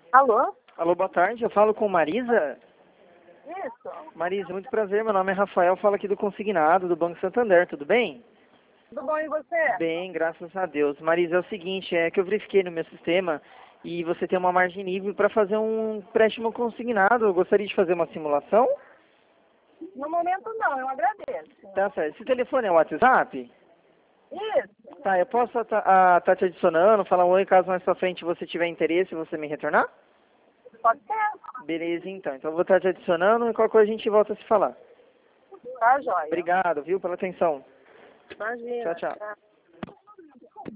Alô? Alô, boa tarde. Eu falo com Marisa. Isso. Marisa, muito prazer. Meu nome é Rafael. Falo aqui do Consignado, do Banco Santander. Tudo bem? Tudo bom e você? Bem, graças a Deus. Marisa, é o seguinte, é que eu verifiquei no meu sistema e você tem uma margem livre para fazer um empréstimo consignado. Eu gostaria de fazer uma simulação. No momento não, eu agradeço. Tá certo. Esse telefone é o WhatsApp? Isso. Tá, eu posso tá te adicionando, falar um oi, caso mais pra frente você tiver interesse, você me retornar? Pode ser. Beleza, então. Então eu vou estar te adicionando e qualquer coisa a gente volta a se falar. Tá, joia. Obrigado, viu, pela atenção. Tchau, Imagina. tchau. Tá.